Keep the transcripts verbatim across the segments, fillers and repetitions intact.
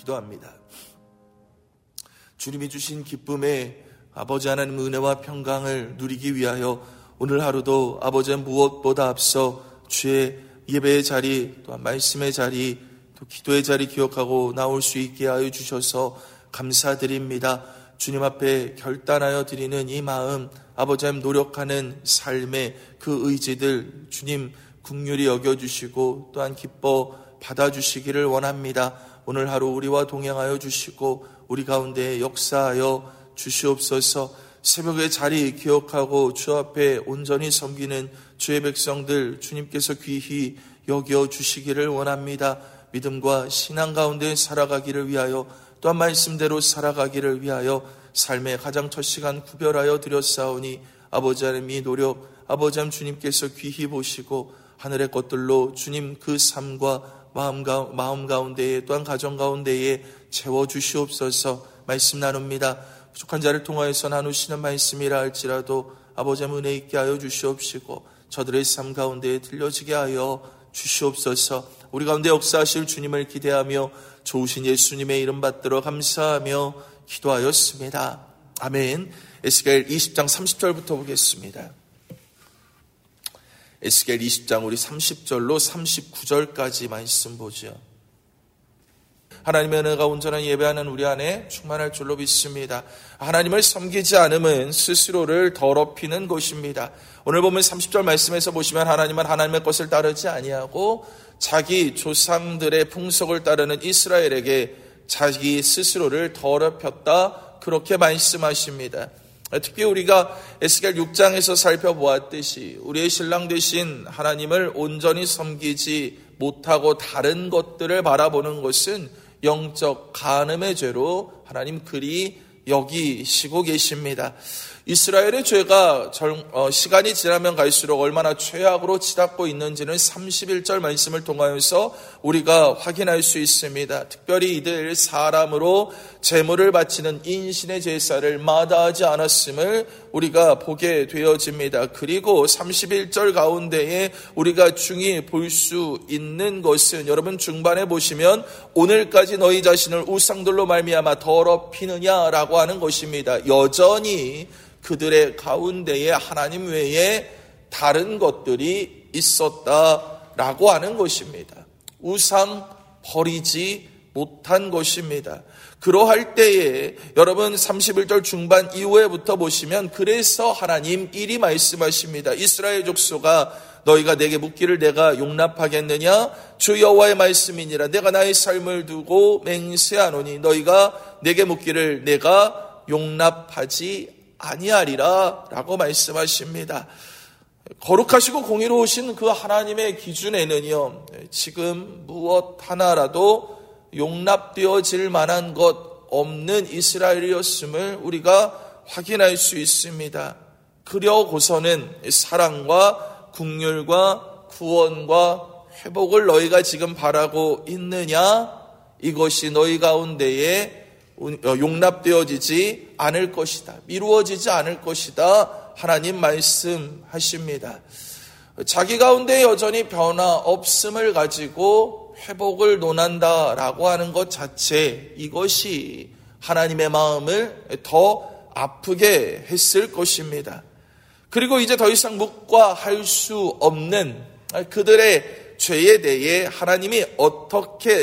기도합니다. 주님이 주신 기쁨에 아버지 하나님 은혜와 평강을 누리기 위하여 오늘 하루도 아버지의 무엇보다 앞서 주의 예배의 자리, 또한 말씀의 자리, 또 기도의 자리 기억하고 나올 수 있게 하여 주셔서 감사드립니다. 주님 앞에 결단하여 드리는 이 마음, 아버지 하나님 노력하는 삶의 그 의지들 주님 긍휼히 여겨주시고 또한 기뻐 받아주시기를 원합니다. 오늘 하루 우리와 동행하여 주시고 우리 가운데 역사하여 주시옵소서. 새벽의 자리 기억하고 주 앞에 온전히 섬기는 주의 백성들 주님께서 귀히 여겨 주시기를 원합니다. 믿음과 신앙 가운데 살아가기를 위하여 또한 말씀대로 살아가기를 위하여 삶의 가장 첫 시간 구별하여 드렸사오니 아버지 하나님 이 노력 아버지 하나님 주님께서 귀히 보시고 하늘의 것들로 주님 그 삶과 마음, 가, 마음 가운데에 또한 가정 가운데에 채워주시옵소서. 말씀 나눕니다. 부족한 자를 통하여서 나누시는 말씀이라 할지라도 아버지 하나님 은혜 있게 하여 주시옵시고 저들의 삶 가운데에 들려지게 하여 주시옵소서. 우리 가운데 역사하실 주님을 기대하며 좋으신 예수님의 이름 받들어 감사하며 기도하였습니다. 아멘. 에스겔 이십 장 삼십 절부터 보겠습니다. 에스겔 이십 장 우리 삼십 절로 삼십구 절까지 말씀 보죠. 하나님의 은혜가 온전한 예배하는 우리 안에 충만할 줄로 믿습니다. 하나님을 섬기지 않음은 스스로를 더럽히는 것입니다. 오늘 보면 삼십 절 말씀에서 보시면 하나님은 하나님의 것을 따르지 아니하고 자기 조상들의 풍속을 따르는 이스라엘에게 자기 스스로를 더럽혔다 그렇게 말씀하십니다. 특히 우리가 에스겔 육 장에서 살펴보았듯이 우리의 신랑 되신 하나님을 온전히 섬기지 못하고 다른 것들을 바라보는 것은 영적 간음의 죄로 하나님 그리 여기시고 계십니다. 이스라엘의 죄가 시간이 지나면 갈수록 얼마나 죄악으로 치닫고 있는지는 삼십일 절 말씀을 통하여서 우리가 확인할 수 있습니다. 특별히 이들 사람으로 제물을 바치는 인신의 제사를 마다하지 않았음을 우리가 보게 되어집니다. 그리고 삼십일 절 가운데에 우리가 중히 볼 수 있는 것은 여러분 중반에 보시면 오늘까지 너희 자신을 우상들로 말미암아 더럽히느냐라고 하는 것입니다. 여전히 그들의 가운데에 하나님 외에 다른 것들이 있었다라고 하는 것입니다. 우상 버리지 못한 것입니다. 그러할 때에 여러분 삼십일 절 중반 이후에부터 보시면 그래서 하나님 이리 말씀하십니다. 이스라엘 족속아 너희가 내게 묻기를 내가 용납하겠느냐? 주 여호와의 말씀이니라. 내가 나의 삶을 두고 맹세하노니 너희가 내게 묻기를 내가 용납하지 아니하리라 라고 말씀하십니다. 거룩하시고 공의로우신 그 하나님의 기준에는요 지금 무엇 하나라도 용납되어질 만한 것 없는 이스라엘이었음을 우리가 확인할 수 있습니다. 그려고서는 사랑과 긍휼과 구원과 회복을 너희가 지금 바라고 있느냐? 이것이 너희 가운데에 용납되어지지 않을 것이다. 미루어지지 않을 것이다. 하나님 말씀하십니다. 자기 가운데 여전히 변화 없음을 가지고 회복을 논한다라고 하는 것 자체 이것이 하나님의 마음을 더 아프게 했을 것입니다. 그리고 이제 더 이상 묵과할 수 없는 그들의 죄에 대해 하나님이 어떻게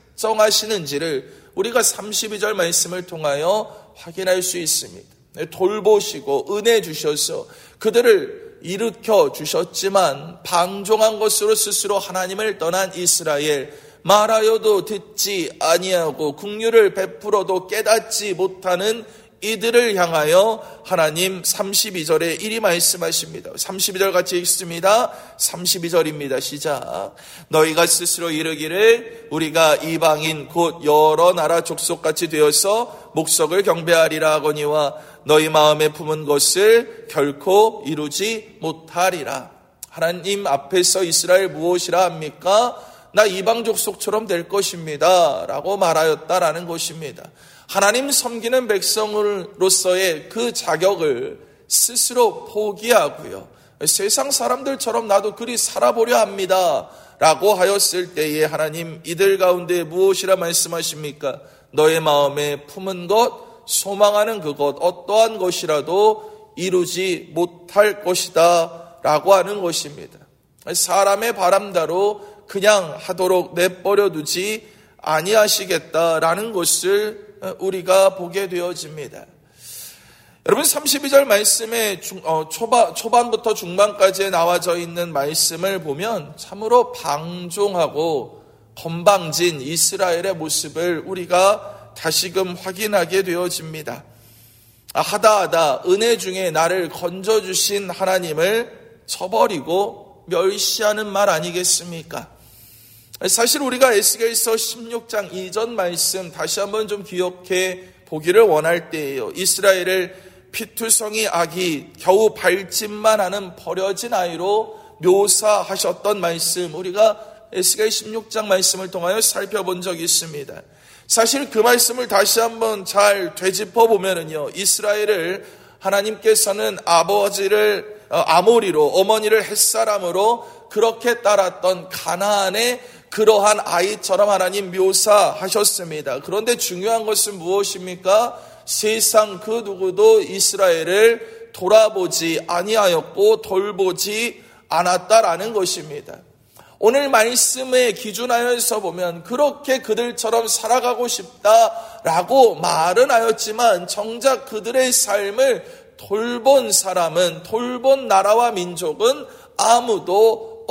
작정하시는지를 우리가 삼십이 절 말씀을 통하여 확인할 수 있습니다. 돌보시고 은혜 주셔서 그들을 일으켜 주셨지만 방종한 것으로 스스로 하나님을 떠난 이스라엘 말하여도 듣지 아니하고 긍휼을 베풀어도 깨닫지 못하는 이들을 향하여 하나님 삼십이 절에 이리 말씀하십니다. 삼십이 절 같이 읽습니다. 삼십이 절입니다. 시작. 너희가 스스로 이르기를 우리가 이방인 곧 여러 나라 족속같이 되어서 목석을 경배하리라 하거니와 너희 마음에 품은 것을 결코 이루지 못하리라. 하나님 앞에서 이스라엘 무엇이라 합니까? 나 이방 족속처럼 될 것입니다 라고 말하였다라는 것입니다. 하나님 섬기는 백성으로서의 그 자격을 스스로 포기하고요. 세상 사람들처럼 나도 그리 살아보려 합니다 라고 하였을 때에 하나님 이들 가운데 무엇이라 말씀하십니까? 너의 마음에 품은 것, 소망하는 그것 어떠한 것이라도 이루지 못할 것이다 라고 하는 것입니다. 사람의 바람대로 그냥 하도록 내버려 두지 아니하시겠다라는 것을 우리가 보게 되어집니다. 여러분 삼십이 절 말씀에 중, 어, 초반, 초반부터 중반까지 나와져 있는 말씀을 보면 참으로 방종하고 건방진 이스라엘의 모습을 우리가 다시금 확인하게 되어집니다. 하다하다 은혜 중에 나를 건져주신 하나님을 저버리고 멸시하는 말 아니겠습니까? 사실 우리가 에스겔서 십육 장 이전 말씀 다시 한번 좀 기억해 보기를 원할 때예요. 이스라엘을 피투성이 아기 겨우 밟짓만 하는 버려진 아이로 묘사하셨던 말씀 우리가 에스겔 십육 장 말씀을 통하여 살펴본 적이 있습니다. 사실 그 말씀을 다시 한번 잘 되짚어 보면은요, 이스라엘을 하나님께서는 아버지를 아모리로 어머니를 햇사람으로 그렇게 따랐던 가나안의 그러한 아이처럼 하나님 묘사하셨습니다. 그런데 중요한 것은 무엇입니까? 세상 그 누구도 이스라엘을 돌아보지 아니하였고 돌보지 않았다라는 것입니다. 오늘 말씀에 기준하여서 보면 그렇게 그들처럼 살아가고 싶다라고 말은 하였지만 정작 그들의 삶을 돌본 사람은, 돌본 나라와 민족은 아무도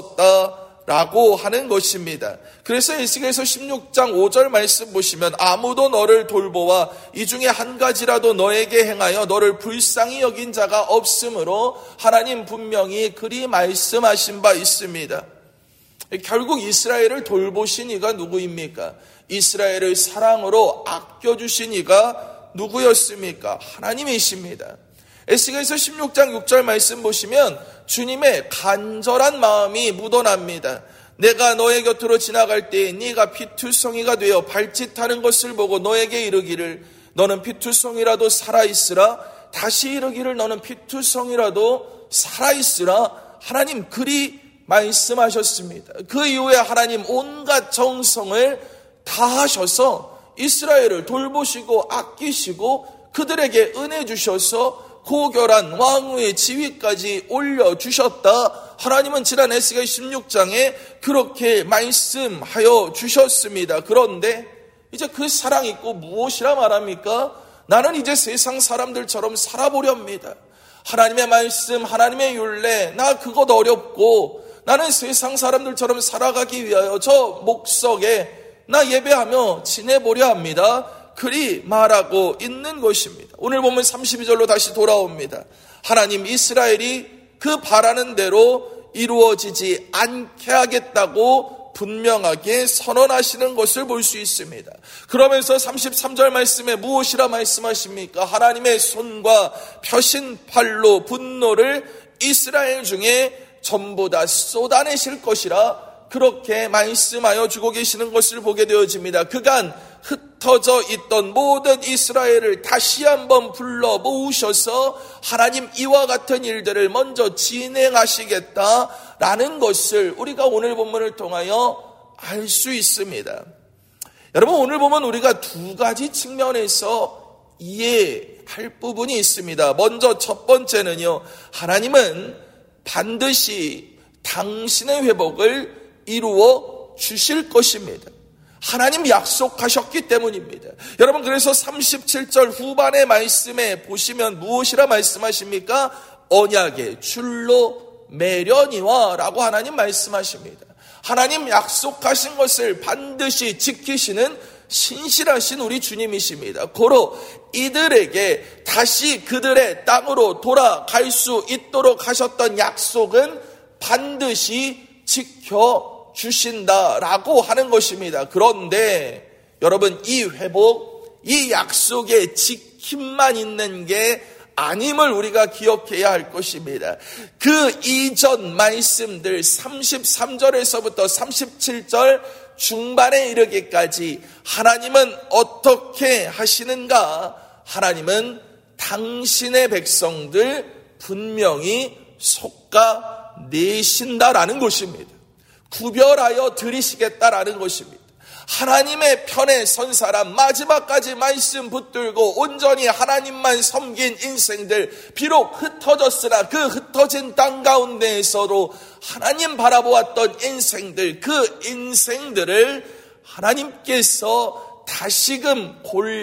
없었다라고 하는 것입니다. 그래서 에스겔서 십육 장 오 절 말씀 보시면 아무도 너를 돌보아 이 중에 한 가지라도 너에게 행하여 너를 불쌍히 여긴 자가 없으므로 하나님 분명히 그리 말씀하신 바 있습니다. 결국 이스라엘을 돌보신 이가 누구입니까? 이스라엘을 사랑으로 아껴주신 이가 누구였습니까? 하나님이십니다. 에스겔서 십육 장 육 절 말씀 보시면 주님의 간절한 마음이 묻어납니다. 내가 너의 곁으로 지나갈 때에 네가 피투성이가 되어 발짓하는 것을 보고 너에게 이르기를 너는 피투성이라도 살아있으라. 다시 이르기를 너는 피투성이라도 살아있으라. 하나님 그리 말씀하셨습니다. 그 이후에 하나님 온갖 정성을 다하셔서 이스라엘을 돌보시고 아끼시고 그들에게 은혜 주셔서 고결한 왕후의 지위까지 올려주셨다. 하나님은 지난 에스겔 십육 장에 그렇게 말씀하여 주셨습니다. 그런데 이제 그 사랑 있고 무엇이라 말합니까? 나는 이제 세상 사람들처럼 살아보렵니다. 하나님의 말씀, 하나님의 율례, 나 그것 어렵고 나는 세상 사람들처럼 살아가기 위하여 저 목석에 나 예배하며 지내보려 합니다. 그리 말하고 있는 것입니다. 오늘 보면 삼십이 절로 다시 돌아옵니다. 하나님 이스라엘이 그 바라는 대로 이루어지지 않게 하겠다고 분명하게 선언하시는 것을 볼 수 있습니다. 그러면서 삼십삼 절 말씀에 무엇이라 말씀하십니까? 하나님의 손과 펴신 팔로 분노를 이스라엘 중에 전부 다 쏟아내실 것이라 그렇게 말씀하여 주고 계시는 것을 보게 되어집니다. 그간 흩어져 있던 모든 이스라엘을 다시 한번 불러 모으셔서 하나님 이와 같은 일들을 먼저 진행하시겠다라는 것을 우리가 오늘 본문을 통하여 알 수 있습니다. 여러분 오늘 보면 우리가 두 가지 측면에서 이해할 부분이 있습니다. 먼저 첫 번째는요, 하나님은 반드시 당신의 회복을 이루어 주실 것입니다. 하나님 약속하셨기 때문입니다. 여러분 그래서 삼십칠 절 후반의 말씀에 보시면 무엇이라 말씀하십니까? 언약의 줄로 매려니와 라고 하나님 말씀하십니다. 하나님 약속하신 것을 반드시 지키시는 신실하신 우리 주님이십니다. 고로 이들에게 다시 그들의 땅으로 돌아갈 수 있도록 하셨던 약속은 반드시 지켜주신다라고 하는 것입니다. 그런데 여러분 이 회복, 이 약속의 지킴만 있는 게 아님을 우리가 기억해야 할 것입니다. 그 이전 말씀들 삼십삼 절에서부터 삼십칠 절 중반에 이르기까지 하나님은 어떻게 하시는가? 하나님은 당신의 백성들 분명히 솎아내신다라는 것입니다. 구별하여 드리시겠다라는 것입니다. 하나님의 편에 선 사람, 마지막까지 말씀 붙들고 온전히 하나님만 섬긴 인생들, 비록 흩어졌으나 그 흩어진 땅 가운데에서도 하나님 바라보았던 인생들, 그 인생들을 하나님께서 다시금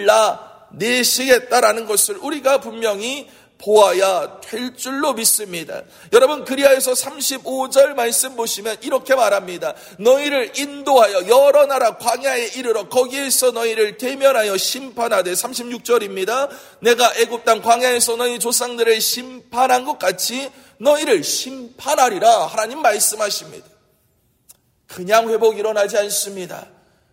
골라내시겠다라는 것을 우리가 분명히 보아야 될 줄로 믿습니다. 여러분, 그리하여서 삼십오 절 말씀 보시면 이렇게 말합니다. 너희를 인도하여 여러 나라 광야에 이르러 거기에서 너희를 대면하여 심판하되, 삼십육 절입니다. 내가 애굽 땅 광야에서 너희 조상들을 심판한 것 같이 너희를 심판하리라. 하나님 말씀하십니다. 그냥 회복 일어나지 않습니다.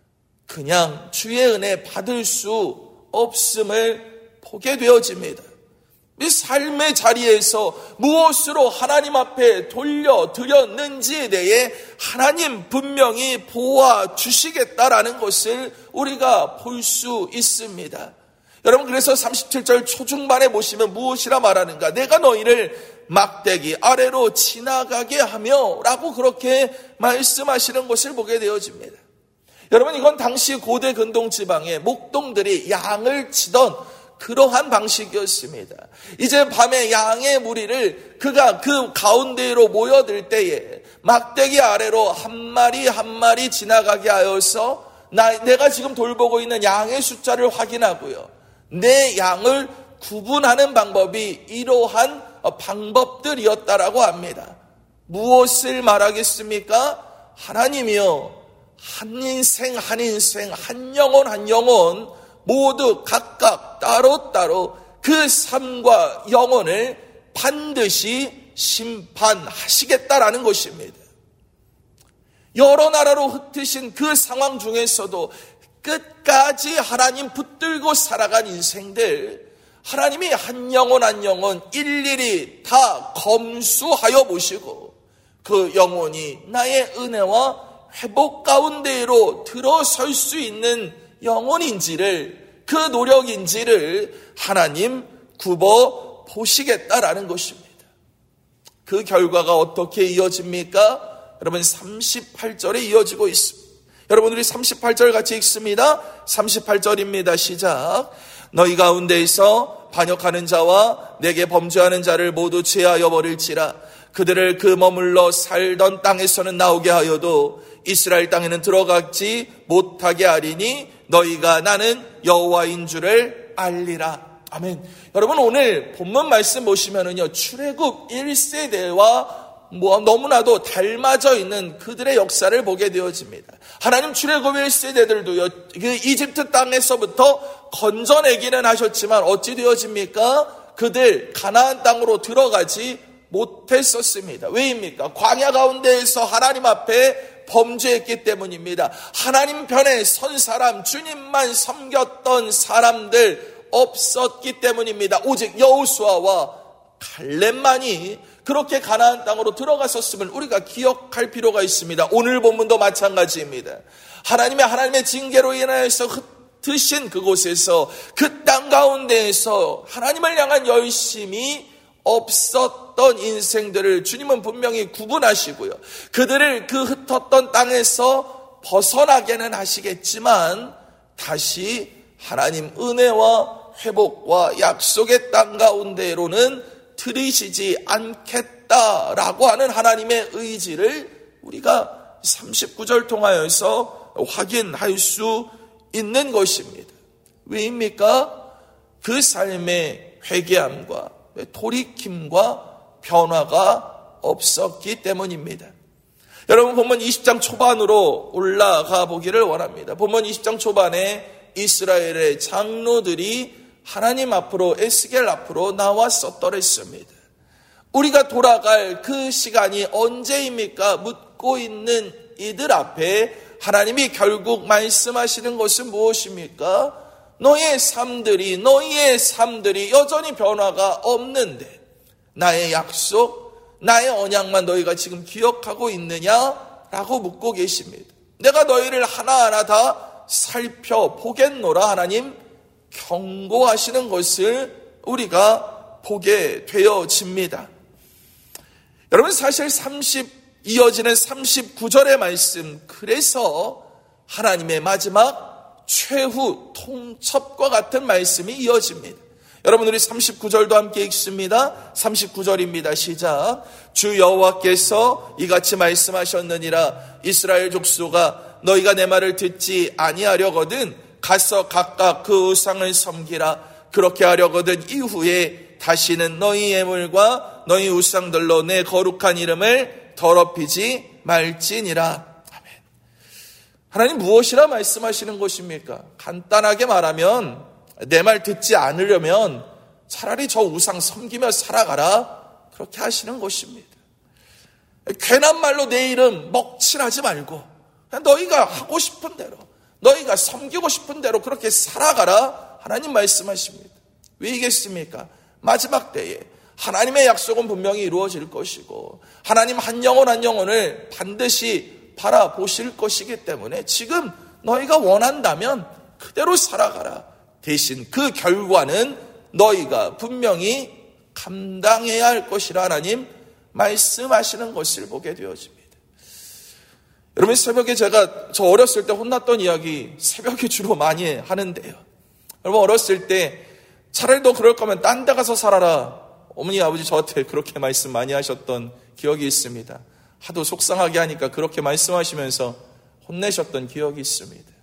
그냥 주의 은혜 받을 수 없음을 보게 되어집니다. 이 삶의 자리에서 무엇으로 하나님 앞에 돌려드렸는지에 대해 하나님 분명히 보아주시겠다라는 것을 우리가 볼 수 있습니다. 여러분, 그래서 삼십칠 절 초중반에 보시면 무엇이라 말하는가? 내가 너희를 막대기 아래로 지나가게 하며 라고 그렇게 말씀하시는 것을 보게 되어집니다. 여러분, 이건 당시 고대 근동지방의 목동들이 양을 치던 그러한 방식이었습니다. 이제 밤에 양의 무리를 그가 그 가운데로 모여들 때에 막대기 아래로 한 마리 한 마리 지나가게 하여서 나, 내가 지금 돌보고 있는 양의 숫자를 확인하고요, 내 양을 구분하는 방법이 이러한 방법들이었다라고 합니다. 무엇을 말하겠습니까? 하나님이요, 한 인생 한 인생, 한 영혼 한 영혼 모두 각각 따로따로 그 삶과 영혼을 반드시 심판하시겠다라는 것입니다. 여러 나라로 흩으신 그 상황 중에서도 끝까지 하나님 붙들고 살아간 인생들, 하나님이 한 영혼 한 영혼 일일이 다 검수하여 보시고 그 영혼이 나의 은혜와 회복 가운데로 들어설 수 있는 영혼인지를, 그 노력인지를 하나님 굽어 보시겠다라는 것입니다. 그 결과가 어떻게 이어집니까? 여러분, 삼십팔 절에 이어지고 있습니다. 여러분, 우리 삼십팔 절 같이 읽습니다. 삼십팔 절입니다. 시작. 너희 가운데에서 반역하는 자와 내게 범죄하는 자를 모두 제하여 버릴지라. 그들을 그 머물러 살던 땅에서는 나오게 하여도 이스라엘 땅에는 들어가지 못하게 하리니 너희가 나는 여호와인 줄을 알리라. 아멘. 여러분, 오늘 본문 말씀 보시면은요, 출애굽 일 세대와 뭐 너무나도 닮아져 있는 그들의 역사를 보게 되어집니다. 하나님 출애굽 일 세대들도요, 그 이집트 땅에서부터 건져내기는 하셨지만 어찌 되어집니까? 그들 가나안 땅으로 들어가지 못했었습니다. 왜입니까? 광야 가운데에서 하나님 앞에 범죄했기 때문입니다. 하나님 편에 선 사람, 주님만 섬겼던 사람들 없었기 때문입니다. 오직 여호수아와 갈렙만이 그렇게 가나안 땅으로 들어갔었음을 우리가 기억할 필요가 있습니다. 오늘 본문도 마찬가지입니다. 하나님의 하나님의 징계로 인하여서 흩으신 그곳에서, 그 땅 가운데에서 하나님을 향한 열심이 없었던 인생들을 주님은 분명히 구분하시고요, 그들을 그 흩었던 땅에서 벗어나게는 하시겠지만 다시 하나님 은혜와 회복과 약속의 땅 가운데로는 들이시지 않겠다라고 하는 하나님의 의지를 우리가 삼십구 절 통하여서 확인할 수 있는 것입니다. 왜입니까? 그 삶의 회개함과 돌이킴과 변화가 없었기 때문입니다. 여러분, 본문 이십 장 초반으로 올라가 보기를 원합니다. 본문 이십 장 초반에 이스라엘의 장로들이 하나님 앞으로, 에스겔 앞으로 나왔었더랬습니다. 우리가 돌아갈 그 시간이 언제입니까? 묻고 있는 이들 앞에 하나님이 결국 말씀하시는 것은 무엇입니까? 너희의 삶들이, 너희의 삶들이 여전히 변화가 없는데 나의 약속, 나의 언약만 너희가 지금 기억하고 있느냐라고 묻고 계십니다. 내가 너희를 하나하나 다 살펴보겠노라 하나님 경고하시는 것을 우리가 보게 되어집니다. 여러분, 사실 삼십 이어지는 삼십구 절의 말씀, 그래서 하나님의 마지막 최후 통첩과 같은 말씀이 이어집니다. 여러분, 우리 삼십구 절도 함께 읽습니다. 삼십구 절입니다. 시작. 주 여호와께서 이같이 말씀하셨느니라. 이스라엘 족속아, 너희가 내 말을 듣지 아니하려거든 가서 각각 그 우상을 섬기라. 그렇게 하려거든 이후에 다시는 너희 예물과 너희 우상들로 내 거룩한 이름을 더럽히지 말지니라. 아멘. 하나님 무엇이라 말씀하시는 것입니까? 간단하게 말하면 내 말 듣지 않으려면 차라리 저 우상 섬기며 살아가라, 그렇게 하시는 것입니다. 괜한 말로 내 이름 먹칠하지 말고 그냥 너희가 하고 싶은 대로, 너희가 섬기고 싶은 대로 그렇게 살아가라, 하나님 말씀하십니다. 왜이겠습니까? 마지막 때에 하나님의 약속은 분명히 이루어질 것이고 하나님 한 영혼 한 영혼을 반드시 바라보실 것이기 때문에 지금 너희가 원한다면 그대로 살아가라. 대신 그 결과는 너희가 분명히 감당해야 할 것이라 하나님 말씀하시는 것을 보게 되어집니다. 여러분, 새벽에 제가 저 어렸을 때 혼났던 이야기 새벽에 주로 많이 하는데요. 여러분, 어렸을 때 차라리 너 그럴 거면 딴 데 가서 살아라. 어머니 아버지 저한테 그렇게 말씀 많이 하셨던 기억이 있습니다. 하도 속상하게 하니까 그렇게 말씀하시면서 혼내셨던 기억이 있습니다.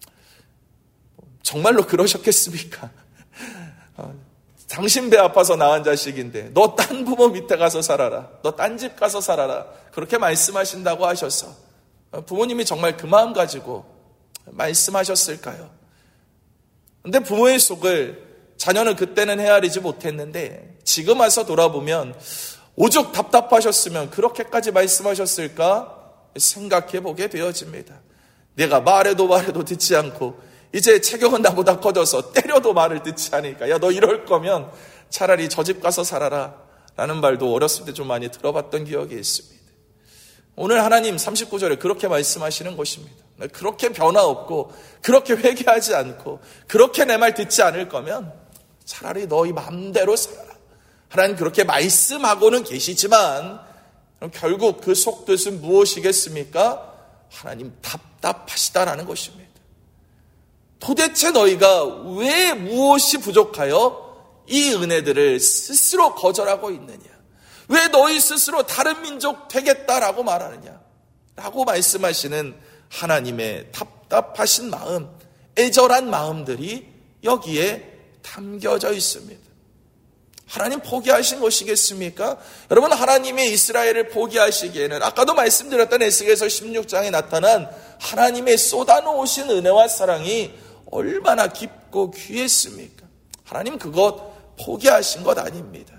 정말로 그러셨겠습니까? 어, 당신 배 아파서 낳은 자식인데 너 딴 부모 밑에 가서 살아라, 너 딴 집 가서 살아라, 그렇게 말씀하신다고 하셔서 부모님이 정말 그 마음 가지고 말씀하셨을까요? 근데 부모의 속을 자녀는 그때는 헤아리지 못했는데 지금 와서 돌아보면 오죽 답답하셨으면 그렇게까지 말씀하셨을까 생각해 보게 되어집니다. 내가 말해도 말해도 듣지 않고 이제 체격은 나보다 커져서 때려도 말을 듣지 않으니까 야, 너 이럴 거면 차라리 저 집 가서 살아라 라는 말도 어렸을 때 좀 많이 들어봤던 기억이 있습니다. 오늘 하나님 삼십구 절에 그렇게 말씀하시는 것입니다. 그렇게 변화 없고 그렇게 회개하지 않고 그렇게 내 말 듣지 않을 거면 차라리 너희 마음대로 살아라. 하나님 그렇게 말씀하고는 계시지만 결국 그 속뜻은 무엇이겠습니까? 하나님 답답하시다라는 것입니다. 도대체 너희가 왜 무엇이 부족하여 이 은혜들을 스스로 거절하고 있느냐? 왜 너희 스스로 다른 민족 되겠다라고 말하느냐? 라고 말씀하시는 하나님의 답답하신 마음, 애절한 마음들이 여기에 담겨져 있습니다. 하나님 포기하신 것이겠습니까? 여러분, 하나님의 이스라엘을 포기하시기에는 아까도 말씀드렸던 에스겔서 십육 장에 나타난 하나님의 쏟아놓으신 은혜와 사랑이 얼마나 깊고 귀했습니까? 하나님 그것 포기하신 것 아닙니다.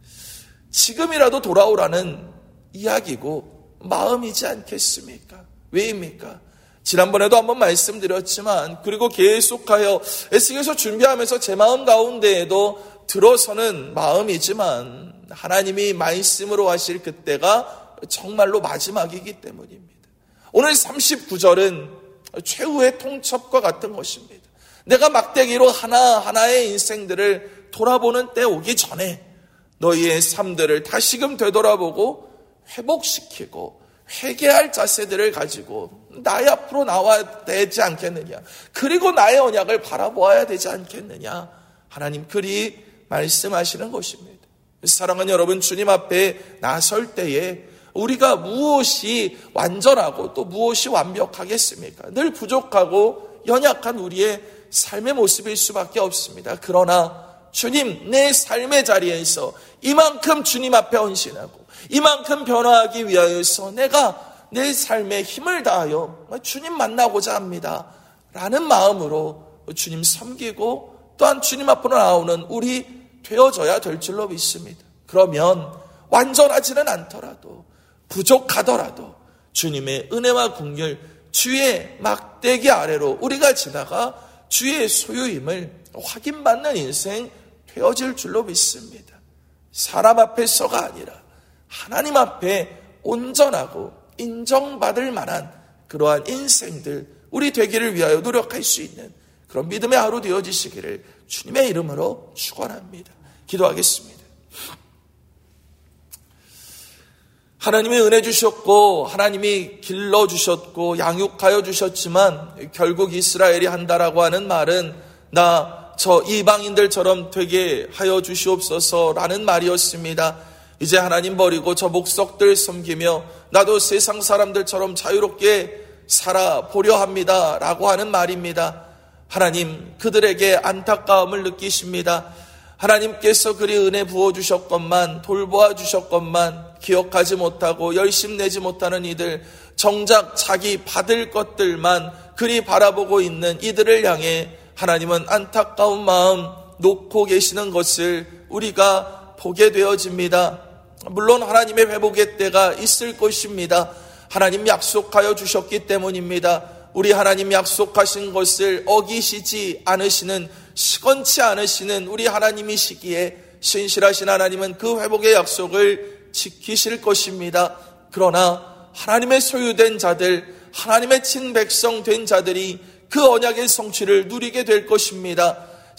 지금이라도 돌아오라는 이야기고 마음이지 않겠습니까? 왜입니까? 지난번에도 한번 말씀드렸지만 그리고 계속하여 에스겔서 준비하면서 제 마음 가운데에도 들어서는 마음이지만 하나님이 말씀으로 하실 그때가 정말로 마지막이기 때문입니다. 오늘 삼십구 절은 최후의 통첩과 같은 것입니다. 내가 막대기로 하나하나의 인생들을 돌아보는 때 오기 전에 너희의 삶들을 다시금 되돌아보고 회복시키고 회개할 자세들을 가지고 나의 앞으로 나와야 되지 않겠느냐, 그리고 나의 언약을 바라보아야 되지 않겠느냐, 하나님 그리 말씀하시는 것입니다. 사랑하는 여러분, 주님 앞에 나설 때에 우리가 무엇이 완전하고 또 무엇이 완벽하겠습니까? 늘 부족하고 연약한 우리의 삶의 모습일 수밖에 없습니다. 그러나 주님, 내 삶의 자리에서 이만큼 주님 앞에 헌신하고 이만큼 변화하기 위하여서 내가 내 삶에 힘을 다하여 주님 만나고자 합니다 라는 마음으로 주님 섬기고 또한 주님 앞으로 나오는 우리 되어져야 될 줄로 믿습니다. 그러면 완전하지는 않더라도 부족하더라도 주님의 은혜와 긍휼, 주의 막대기 아래로 우리가 지나가 주의 소유임을 확인받는 인생 되어질 줄로 믿습니다. 사람 앞에서가 아니라 하나님 앞에 온전하고 인정받을 만한 그러한 인생들 우리 되기를 위하여 노력할 수 있는 그런 믿음의 하루 되어지시기를 주님의 이름으로 축원합니다. 기도하겠습니다. 하나님이 은혜 주셨고 하나님이 길러주셨고 양육하여 주셨지만 결국 이스라엘이 한다라고 하는 말은 나 저 이방인들처럼 되게 하여 주시옵소서라는 말이었습니다. 이제 하나님 버리고 저 목석들 섬기며 나도 세상 사람들처럼 자유롭게 살아보려 합니다 라고 하는 말입니다. 하나님 그들에게 안타까움을 느끼십니다. 하나님께서 그리 은혜 부어주셨건만 돌보아 주셨건만 기억하지 못하고 열심 내지 못하는 이들, 정작 자기 받을 것들만 그리 바라보고 있는 이들을 향해 하나님은 안타까운 마음 놓고 계시는 것을 우리가 보게 되어집니다. 물론 하나님의 회복의 때가 있을 것입니다. 하나님 약속하여 주셨기 때문입니다. 우리 하나님 약속하신 것을 어기시지 않으시는, 시건치 않으시는 우리 하나님이시기에 신실하신 하나님은 그 회복의 약속을 지키실 것입니다. 그러나 하나님의 소유된 자들, 하나님의 친백성 된 자들이 그 언약의 성취를 누리게 될 것입니다.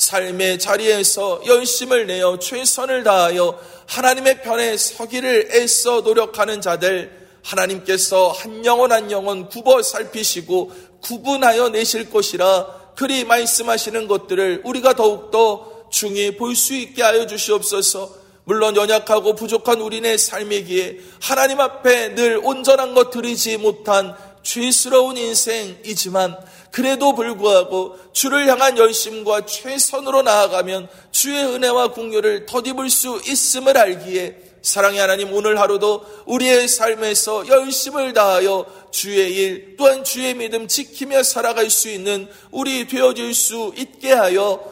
삶의 자리에서 열심을 내어 최선을 다하여 하나님의 편에 서기를 애써 노력하는 자들, 하나님께서 한 영혼 한 영혼 굽어 살피시고 구분하여 내실 것이라 그리 말씀하시는 것들을 우리가 더욱더 중히 볼 수 있게 하여 주시옵소서. 물론 연약하고 부족한 우리네 삶이기에 하나님 앞에 늘 온전한 것 드리지 못한 죄스러운 인생이지만 그래도 불구하고 주를 향한 열심과 최선으로 나아가면 주의 은혜와 긍휼을 덧입을 수 있음을 알기에 사랑의 하나님, 오늘 하루도 우리의 삶에서 열심을 다하여 주의 일 또한 주의 믿음 지키며 살아갈 수 있는 우리 되어질 수 있게 하여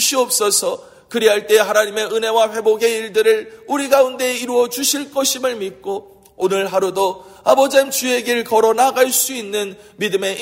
주시옵소서. 그리할 때 하나님의 은혜와 회복의 일들을 우리 가운데 이루어 주실 것임을 믿고 오늘 하루도 아버지 하나님 주의 길 걸어 나갈 수 있는 믿음의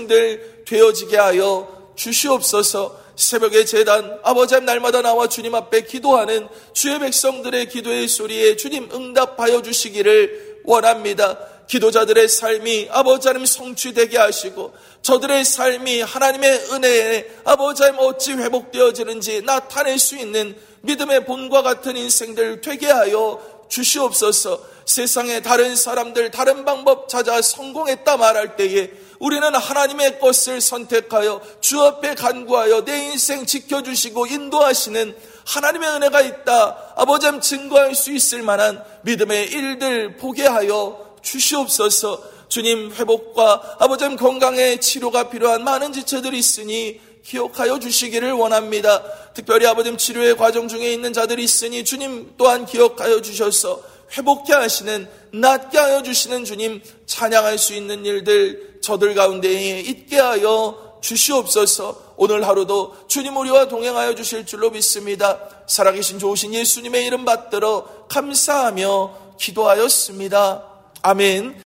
인생들 되어지게 하여 주시옵소서. 새벽의 제단 아버지 하나님 날마다 나와 주님 앞에 기도하는 주의 백성들의 기도의 소리에 주님 응답하여 주시기를 원합니다. 기도자들의 삶이 아버지 하나님 성취되게 하시고 저들의 삶이 하나님의 은혜에 아버지 하나님 어찌 회복되어지는지 나타낼 수 있는 믿음의 본과 같은 인생들 되게 하여 주시옵소서. 세상에 다른 사람들 다른 방법 찾아 성공했다 말할 때에 우리는 하나님의 것을 선택하여 주 앞에 간구하여 내 인생 지켜주시고 인도하시는 하나님의 은혜가 있다 아버지 하나님 증거할 수 있을 만한 믿음의 일들 보게 하여 주시옵소서. 주님, 회복과 아버지 하나님 건강의 치료가 필요한 많은 지체들이 있으니 기억하여 주시기를 원합니다. 특별히 아버지 하나님 치료의 과정 중에 있는 자들이 있으니 주님 또한 기억하여 주셔서 회복케 하시는, 낫게 하여 주시는 주님 찬양할 수 있는 일들 저들 가운데에 있게 하여 주시옵소서. 오늘 하루도 주님 우리와 동행하여 주실 줄로 믿습니다. 살아계신 좋으신 예수님의 이름 받들어 감사하며 기도하였습니다. 아멘.